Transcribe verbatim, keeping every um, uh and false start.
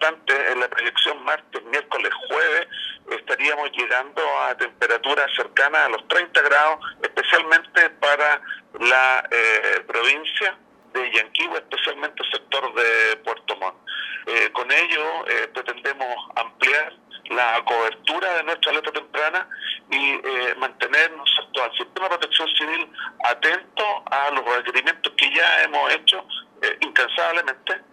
importante, en la proyección martes, miércoles, jueves, estaríamos llegando a temperaturas cercanas a los treinta grados, especialmente para la eh, provincia de Yanquihue, especialmente el sector de Puerto Montt. Eh, con ello eh, pretendemos ampliar la cobertura de nuestra alerta temprana y eh, mantenernos al sistema de protección civil atento a los requerimientos que ya hemos hecho eh, incansablemente